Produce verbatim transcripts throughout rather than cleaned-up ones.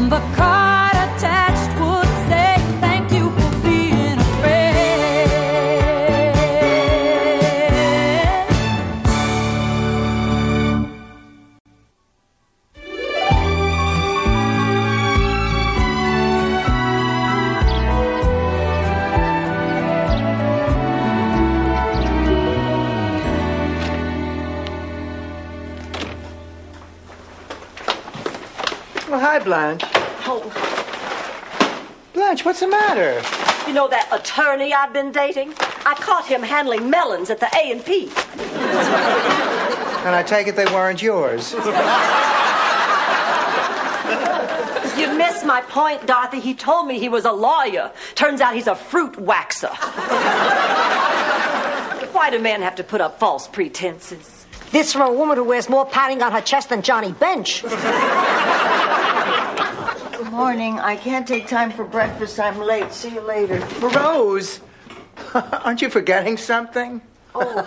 and the card attached would say, thank you for being a Well, hi, Blanche. Oh. Blanche, what's the matter? You know that attorney I've been dating? I caught him handling melons at the A and P. And I take it they weren't yours. You missed my point, Dorothy. He told me he was a lawyer. Turns out he's a fruit waxer. Why do men have to put up false pretenses? This from a woman who wears more padding on her chest than Johnny Bench. Good morning. I can't take time for breakfast. I'm late. See you later. Rose, aren't you forgetting something? Oh.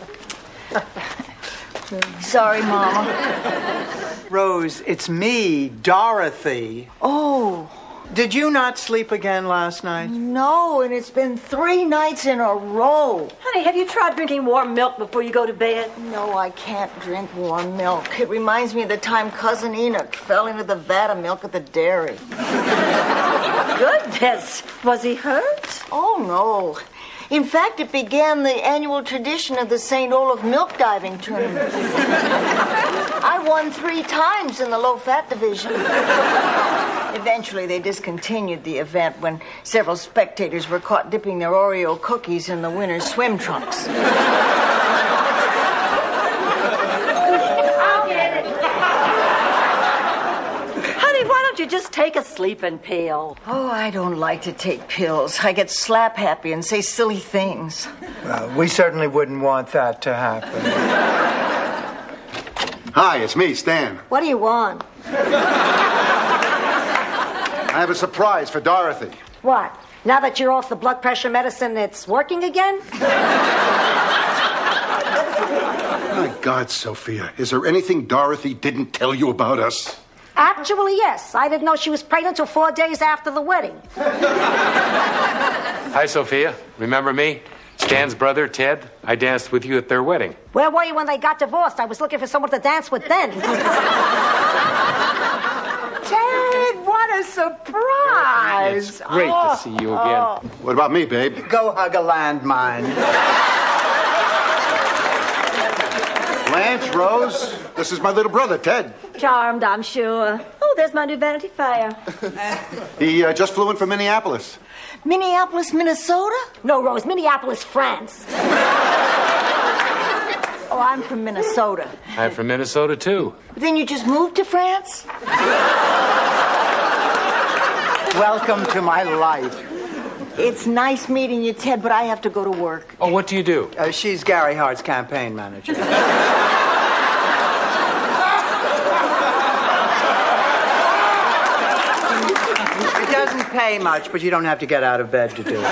Sorry, Mama. Rose, it's me, Dorothy. Oh. Did you not sleep again last night? No, and it's been three nights in a row. Honey, have you tried drinking warm milk before you go to bed? No, I can't drink warm milk. It reminds me of the time Cousin Enoch fell into the vat of milk at the dairy. Goodness, was he hurt? Oh, no. In fact, it began the annual tradition of the Saint Olaf milk diving tournament. I won three times in the low-fat division. Eventually, they discontinued the event when several spectators were caught dipping their Oreo cookies in the winner's swim trunks. I'll get it. Honey, why don't you just take a sleeping pill? Oh, I don't like to take pills. I get slap-happy and say silly things. Well, we certainly wouldn't want that to happen. Hi, it's me, Stan. What do you want? I have a surprise for Dorothy. What? Now that you're off the blood pressure medicine, it's working again? My God, Sophia, is there anything Dorothy didn't tell you about us? Actually, yes. I didn't know she was pregnant until four days after the wedding. Hi, Sophia. Remember me? Stan's brother, Ted. I danced with you at their wedding. Where were you when they got divorced? I was looking for someone to dance with then. Ted, what a surprise! It's great oh, to see you again. Oh. What about me, babe? Go hug a landmine. Blanche, Rose, this is my little brother, Ted. Charmed, I'm sure. Oh, there's my new Vanity Fair. He uh, just flew in from Minneapolis. Minneapolis, Minnesota? No, Rose, Minneapolis, France. Oh, I'm from Minnesota. I'm from Minnesota, too. Then you just moved to France? Welcome to my life. It's nice meeting you, Ted, but I have to go to work. Oh, what do you do? Uh, she's Gary Hart's campaign manager. It doesn't pay much, but you don't have to get out of bed to do it.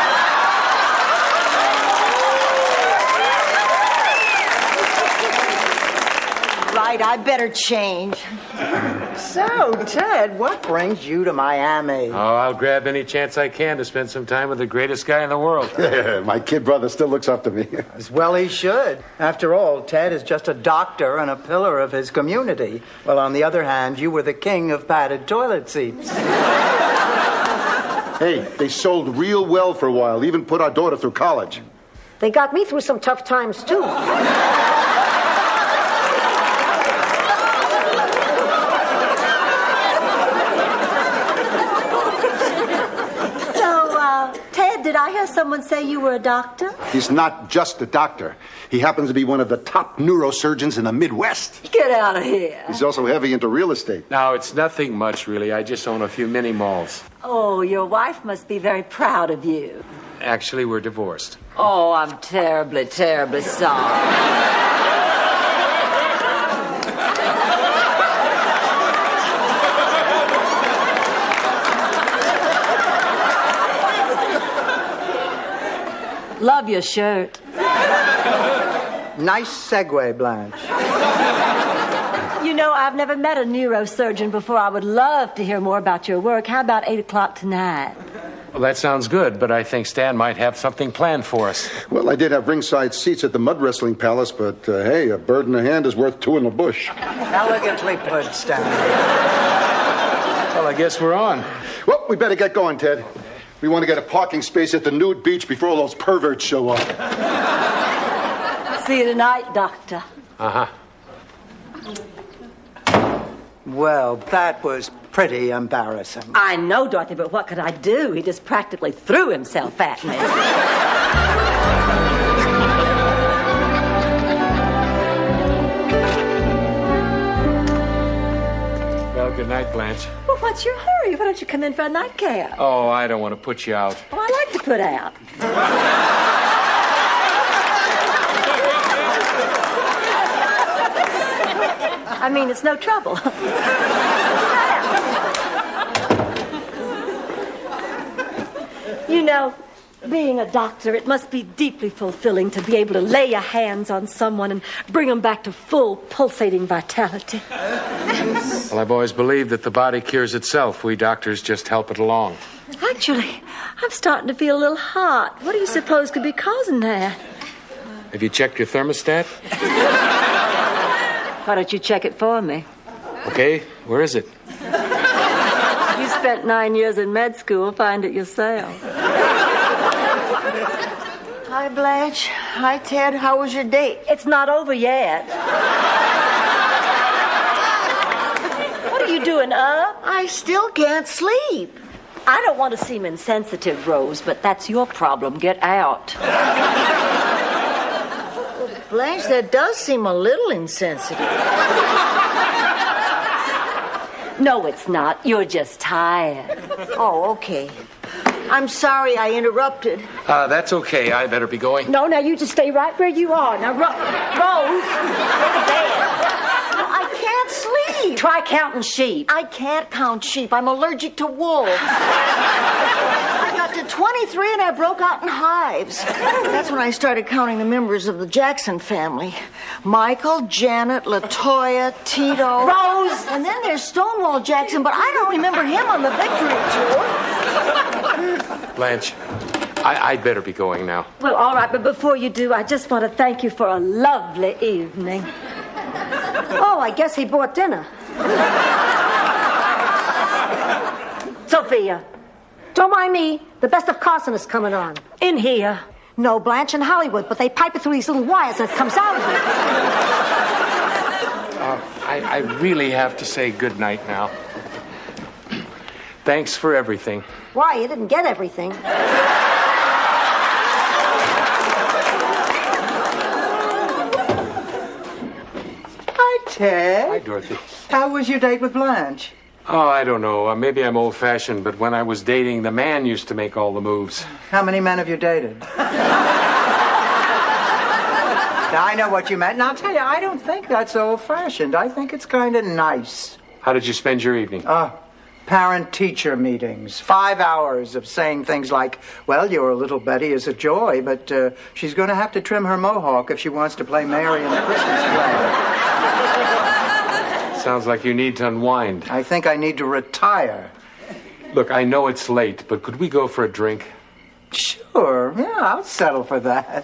Right, I better change. So, Ted, what brings you to Miami? Oh, I'll grab any chance I can to spend some time with the greatest guy in the world. My kid brother still looks up to me. As well he should. After all, Ted is just a doctor and a pillar of his community. Well, on the other hand, you were the king of padded toilet seats. Hey, they sold real well for a while, even put our daughter through college. They got me through some tough times, too. Did I hear someone say you were a doctor? He's not just a doctor. He happens to be one of the top neurosurgeons in the Midwest. Get out of here. He's also heavy into real estate. No, it's nothing much, really. I just own a few mini malls. Oh, your wife must be very proud of you. Actually, we're divorced. Oh, I'm terribly, terribly sorry. Love your shirt. Nice segue, Blanche. You You know, I've never met a neurosurgeon before. I would love to hear more about your work. How about eight o'clock tonight? Well, that sounds good, but I think Stan might have something planned for us. Well, I did have ringside seats at the Mud Wrestling Palace, but uh, hey, a bird in the hand is worth two in the bush. Elegantly put, Stan. Well, I guess we're on. Well, we better get going, Ted. We want to get a parking space at the nude beach before all those perverts show up. See you tonight, Doctor. Uh-huh. Well, that was pretty embarrassing. I know, Dorothy, but what could I do? He just practically threw himself at me. Well, good night, Blanche. Well, what's your hurry? Why don't you come in for a nightcap? Oh, I don't want to put you out. Oh, I like to put out. I mean, it's no trouble. You know, being a doctor, it must be deeply fulfilling to be able to lay your hands on someone and bring them back to full, pulsating vitality. Well, I've always believed that the body cures itself. We doctors just help it along. Actually, I'm starting to feel a little hot. What do you suppose could be causing that? Have you checked your thermostat? Why don't you check it for me? Okay, where is it? You spent nine years in med school. Find it yourself. Hi, Blanche. Hi, Ted. How was your date? It's not over yet. What are you doing, up? I still can't sleep. I don't want to seem insensitive, Rose, but that's your problem. Get out. Blanche, that does seem a little insensitive. No, it's not. You're just tired. Oh, okay. I'm sorry I interrupted. Uh, that's okay. I better be going. No, now you just stay right where you are. Now, Ro- Rose, go to bed. I can't sleep. Try counting sheep. I can't count sheep. I'm allergic to wool. I got to twenty-three and I broke out in hives. That's when I started counting the members of the Jackson family. Michael, Janet, LaToya, Tito. Rose! And then there's Stonewall Jackson, but I don't remember him on the victory tour. Blanche, I- I'd better be going now. Well, all right, but before you do, I just want to thank you for a lovely evening. Oh, I guess he bought dinner. Sophia, Don't mind me. The Best of Carson is coming on. in here. No, Blanche in Hollywood, but they pipe it through these little wires and it comes out of it. Uh, I, I really have to say good night now. Thanks for everything. Why? You didn't get everything. Hi, Ted. Hi, Dorothy. How was your date with Blanche? Oh, I don't know. Uh, maybe I'm old-fashioned, but when I was dating, the man used to make all the moves. How many men have you dated? Now, I know what you meant, and I'll tell you, I don't think that's old-fashioned. I think it's kind of nice. How did you spend your evening? Ah, parent-teacher meetings. Five hours of saying things like, well, your little Betty is a joy, but uh, she's going to have to trim her mohawk if she wants to play Mary in the Christmas play. Sounds like you need to unwind. I think I need to retire. Look, I know it's late, but could we go for a drink? Sure, yeah, I'll settle for that.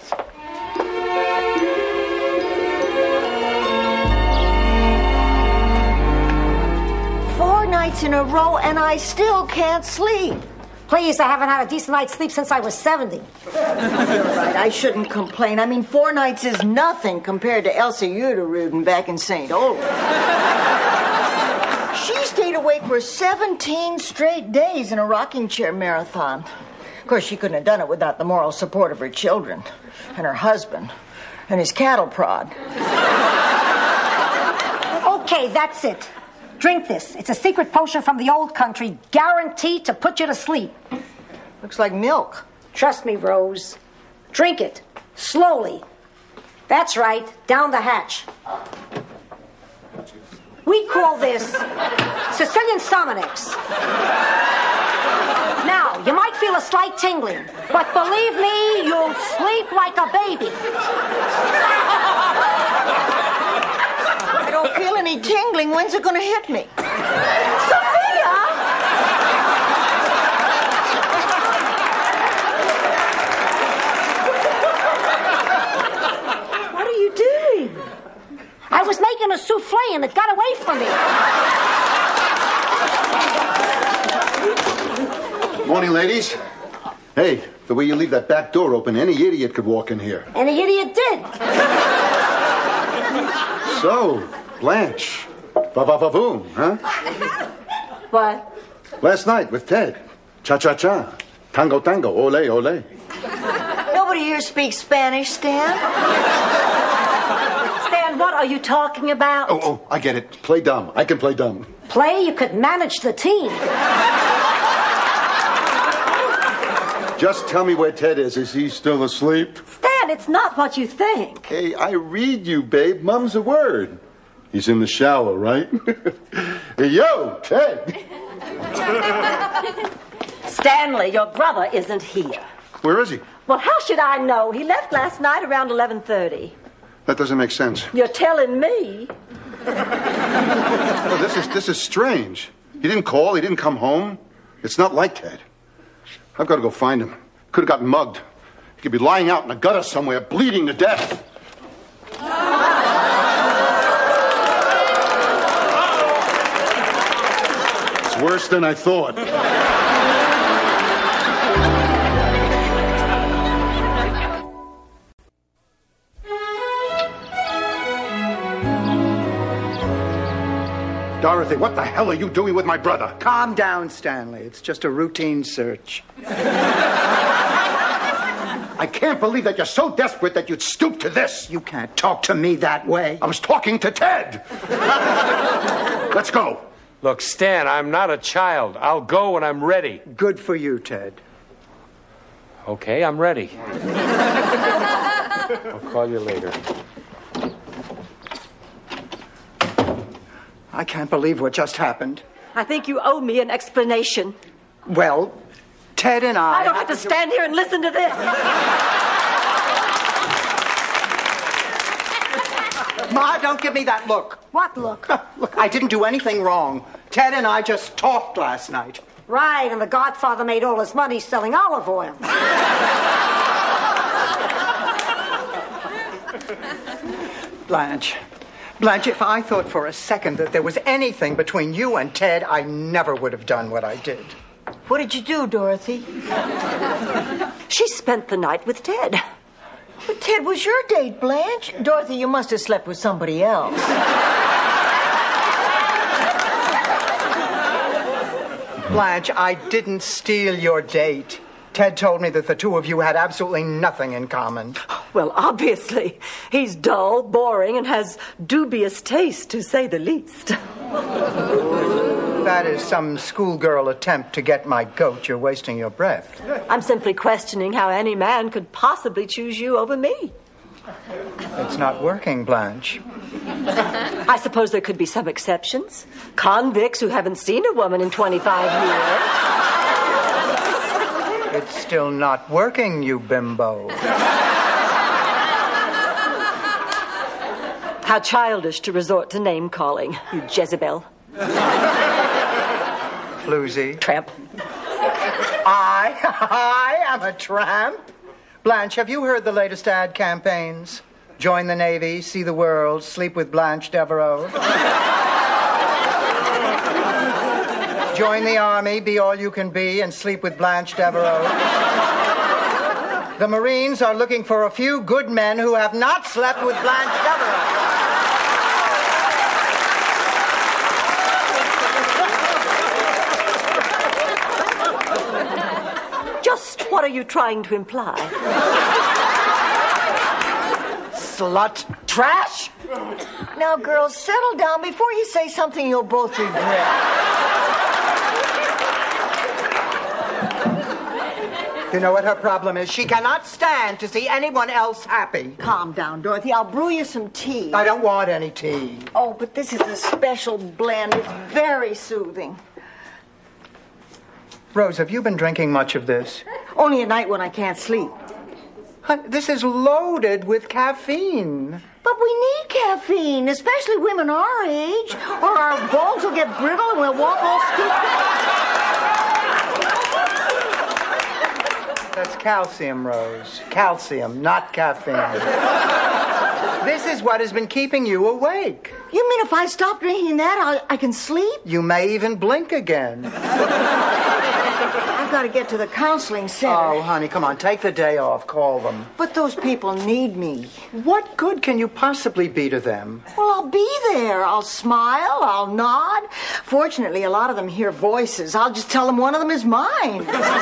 Four nights in a row and I still can't sleep. Please, I haven't had a decent night's sleep since I was seventy. Right, I shouldn't complain. I mean, four nights is nothing compared to Elsa Uteruden back in Saint Olaf. She stayed awake for seventeen straight days in a rocking chair marathon. Of course, she couldn't have done it without the moral support of her children and her husband and his cattle prod. Okay, that's it. Drink this. It's a secret potion from the old country, guaranteed to put you to sleep. Looks like milk. Trust me, Rose. Drink it. Slowly. That's right. Down the hatch. We call this Sicilian Sominex. Now, you might feel a slight tingling, but believe me, you'll sleep like a baby. I don't feel any tingling. When's it going to hit me? Sophia! What are you doing? I was making a souffle and it got away from me. Morning, ladies. Hey, the way you leave that back door open, any idiot could walk in here. And the idiot did. So, Blanche. Va-va-va-boom, huh? What? Last night with Ted. Cha-cha-cha. Tango, tango. Ole, ole. Nobody here speaks Spanish, Stan. Stan, what are you talking about? Oh, oh, I get it. Play dumb. I can play dumb. Play, you could manage the team. Just tell me where Ted is. Is he still asleep? Stan, it's not what you think. Hey, I read you, babe. Mum's a word. He's in the shower, right? Hey, yo, Ted. Stanley, your brother isn't here. Where is he? Well, how should I know? He left last night around eleven thirty. That doesn't make sense. You're telling me? Oh, this is this is strange. He didn't call. He didn't come home. It's not like Ted. I've got to go find him. Could have gotten mugged. He could be lying out in a gutter somewhere, bleeding to death. It's worse than I thought. Dorothy, what the hell are you doing with my brother? Calm down, Stanley. It's just a routine search. I can't believe that you're so desperate that you'd stoop to this. You can't talk to me that way. I was talking to Ted. Let's go. Look, Stan, I'm not a child. I'll go when I'm ready. Good for you, Ted. Okay, I'm ready. I'll call you later. I can't believe what just happened. I think you owe me an explanation. Well, Ted and I... I don't have to stand here and listen to this. Ma, don't give me that look. What look? Look, I didn't do anything wrong. Ted and I just talked last night. Right, and the Godfather made all his money selling olive oil. Blanche. Blanche, if I thought for a second that there was anything between you and Ted, I never would have done what I did. What did you do, Dorothy? She spent the night with Ted. But Ted was your date, Blanche. Dorothy, you must have slept with somebody else. Blanche, I didn't steal your date. Ted told me that the two of you had absolutely nothing in common. Well, obviously. He's dull, boring, and has dubious taste, to say the least. That is some schoolgirl attempt to get my goat. You're wasting your breath. I'm simply questioning how any man could possibly choose you over me. It's not working, Blanche. I suppose there could be some exceptions. Convicts who haven't seen a woman in twenty-five years. It's still not working, you bimbo. How childish to resort to name-calling, you Jezebel. Floozy. Tramp. I, I am a tramp. Blanche, have you heard the latest ad campaigns? Join the Navy, see the world, sleep with Blanche Devereaux. Join the Army, be all you can be, and sleep with Blanche Devereaux. The Marines are looking for a few good men who have not slept with Blanche Devereaux. Just what are you trying to imply? Slut trash? Now, girls, settle down before you say something you'll both regret. You know what her problem is? She cannot stand to see anyone else happy. Calm down, Dorothy. I'll brew you some tea. I don't want any tea. Oh, but this is a special blend. It's very soothing. Rose, have you been drinking much of this? Only at night when I can't sleep. Hon- This is loaded with caffeine. But we need caffeine, especially women our age, or our bones will get brittle and we'll walk all stupid. That's calcium, Rose. Calcium, not caffeine. This is what has been keeping you awake. You mean if I stop drinking that, I, I can sleep? You may even blink again. I've got to get to the counseling center. Oh, honey, come on. Take the day off. Call them. But those people need me. What good can you possibly be to them? Well, I'll be there. I'll smile. I'll nod. Fortunately, a lot of them hear voices. I'll just tell them one of them is mine.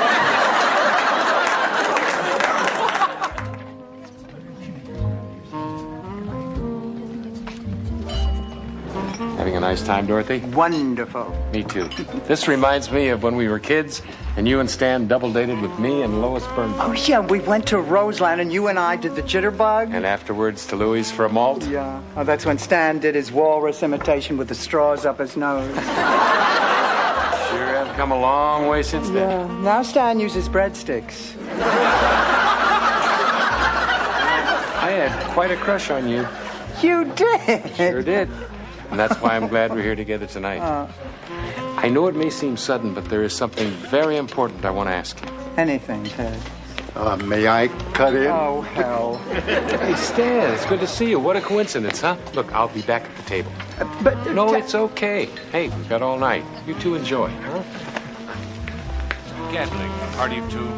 Having a nice time, Dorothy? Wonderful. Me too. This reminds me of when we were kids and you and Stan double dated with me and Lois Burnford. Oh, yeah, we went to Roseland and you and I did the jitterbug. And afterwards to Louis for a malt. Yeah. Oh, that's when Stan did his walrus imitation with the straws up his nose. Sure have come a long way since then. Yeah. Now Stan uses breadsticks. I had quite a crush on you. You did? Sure did. And that's why I'm glad we're here together tonight. Uh, I know it may seem sudden, but there is something very important I want to ask you. anything, Ted. Uh, may I cut in? Oh, hell. Hey, Stan, it's good to see you. What a coincidence, huh? Look, I'll be back at the table. Uh, but No, Ted- it's okay. Hey, we've got all night. You two enjoy, huh? Gatling, party of two.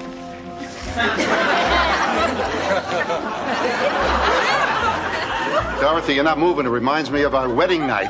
Dorothy, you're not moving. It reminds me of our wedding night.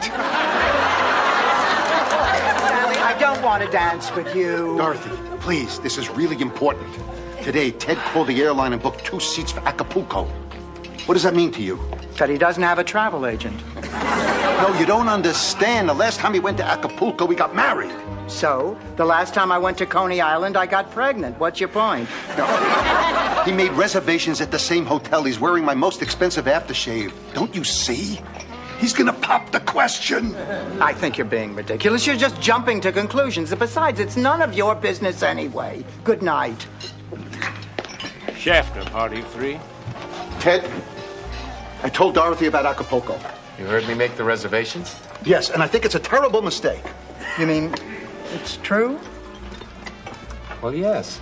Sally, I don't want to dance with you. Dorothy, please, this is really important. Today, Ted called the airline and booked two seats for Acapulco. What does that mean to you? That he doesn't have a travel agent. No, you don't understand. The last time he went to Acapulco, we got married. So, the last time I went to Coney Island, I got pregnant. What's your point? He made reservations at the same hotel. He's wearing my most expensive aftershave. Don't you see? He's gonna pop the question. I think you're being ridiculous. You're just jumping to conclusions. Besides, it's none of your business anyway. Good night. Shafter, party of three. Ted, I told Dorothy about Acapulco. You heard me make the reservations? Yes, and I think it's a terrible mistake. You mean it's true? Well, yes.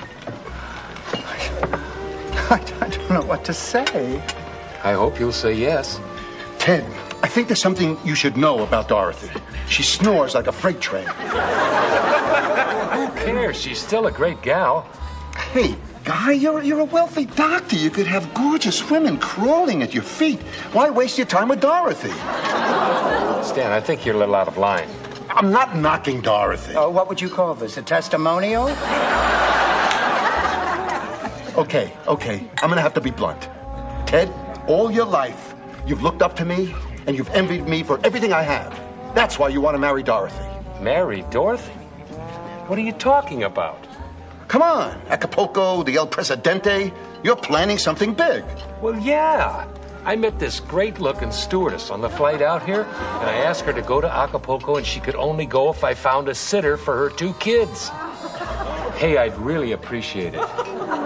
I don't know what to say. I hope you'll say yes. Ted, I think there's something you should know about Dorothy. She snores like a freight train. Who cares? She's still a great gal. Hey, Guy, you're, you're a wealthy doctor. You could have gorgeous women crawling at your feet. Why waste your time with Dorothy? Stan, I think you're a little out of line. I'm not knocking Dorothy. Oh, what would you call this? A testimonial? Okay, okay. I'm gonna have to be blunt. Ted, all your life, you've looked up to me and you've envied me for everything I have. That's why you want to marry Dorothy. Marry Dorothy? What are you talking about? Come on, Acapulco, the El Presidente. You're planning something big. Well, yeah. I met this great-looking stewardess on the flight out here, and I asked her to go to Acapulco, and she could only go if I found a sitter for her two kids. Hey, I'd really appreciate it.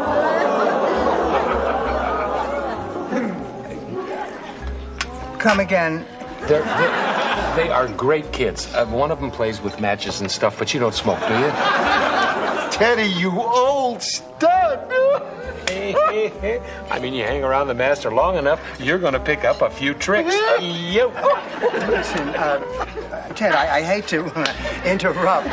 Come again. They're, they're, they are great kids. Uh, one of them plays with matches and stuff, but you don't smoke, do you? Teddy, you old stud. I mean, you hang around the master long enough, you're going to pick up a few tricks. Yep. Listen, uh, Ted, I, I hate to interrupt.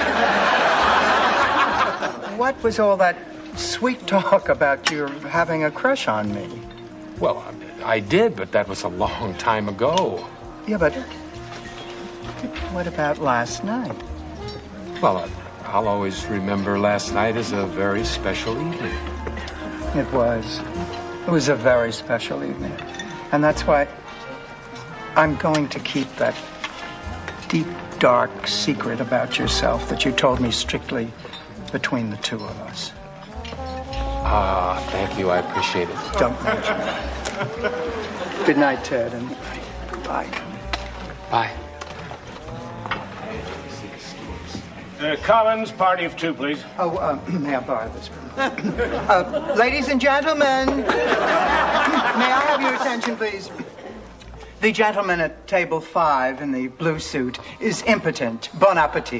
What was all that sweet talk about your having a crush on me? Well, I did, but that was a long time ago. Yeah, but what about last night? Well, I, I'll always remember last night as a very special evening. It was. It was a very special evening. And that's why I'm going to keep that deep, dark secret about yourself that you told me strictly between the two of us. Ah, thank you. I appreciate it. Don't mention it. Good night, Ted, and goodbye. Bye. Uh, Collins, party of two, please. Oh, uh, may I borrow this from you? uh, ladies and gentlemen, may I have your attention, please? The gentleman at table five in the blue suit is impotent. Bon appetit.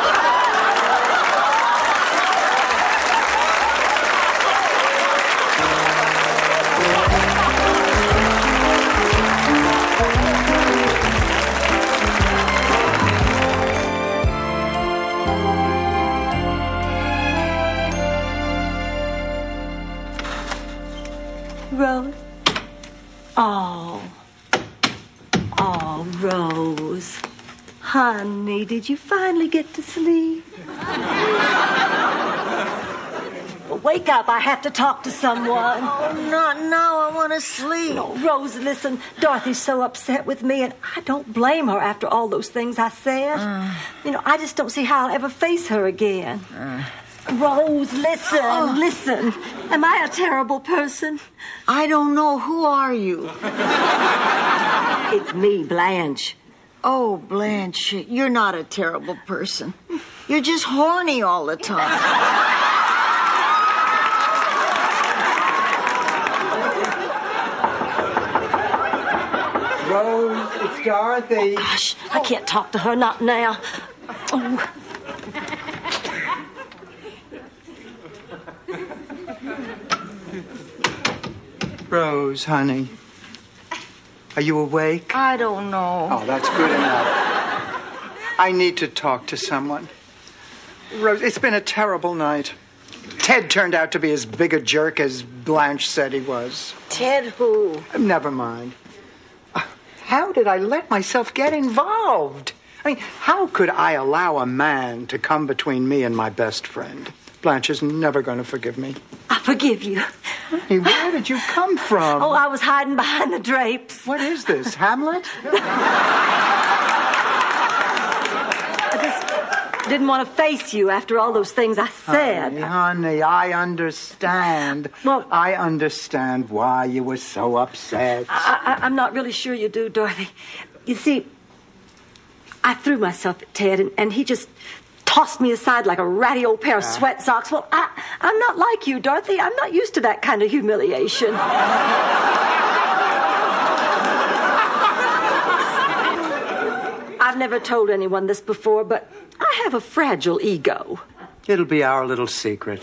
Rose? Oh. Oh, Rose. Honey, did you finally get to sleep? Well, wake up. I have to talk to someone. Oh, not now. I want to sleep. No, Rose, listen. Dorothy's so upset with me, and I don't blame her after all those things I said. Uh, you know, I just don't see how I'll ever face her again. Uh, Rose, listen, oh. listen. Am I a terrible person? I don't know. Who are you? It's me, Blanche. Oh, Blanche, you're not a terrible person. You're just horny all the time. Rose, it's Dorothy. Oh, gosh, I can't talk to her, not now. Oh. Rose, honey. Are you awake? I don't know. Oh, that's good enough. I need to talk to someone. Rose, it's been a terrible night. Ted turned out to be as big a jerk as Blanche said he was. Ted who? Never mind. How did I let myself get involved? I mean, how could I allow a man to come between me and my best friend? Blanche is never going to forgive me. I forgive you. Hey, where did you come from? Oh, I was hiding behind the drapes. What is this, Hamlet? I just didn't want to face you after all those things I said. Honey, honey, I understand. Well, I understand why you were so upset. I, I, I'm not really sure you do, Dorothy. You see, I threw myself at Ted, and, and he just tossed me aside like a ratty old pair of sweat socks. Well, I, I'm not like you, Dorothy. I'm not used to that kind of humiliation. I've never told anyone this before, but I have a fragile ego. It'll be our little secret.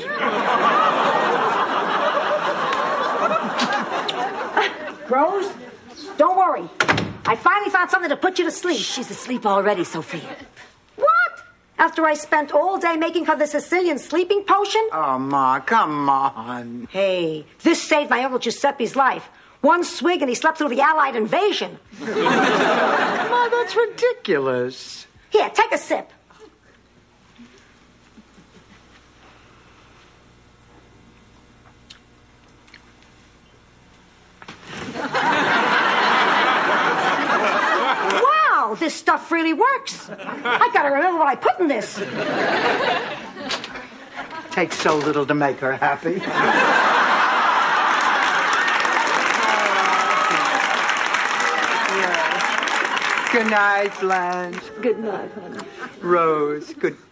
Rose, don't worry. I finally found something to put you to sleep. She's asleep already, Sophia. What? After I spent all day making her the Sicilian sleeping potion? Oh, Ma, come on. Hey, this saved my Uncle Giuseppe's life. One swig and he slept through the Allied invasion. Ma, that's ridiculous. Here, take a sip. Wow, this stuff really works. I gotta remember what I put in this. Takes so little to make her happy. Good night, Blanche. Good night, honey. Rose, good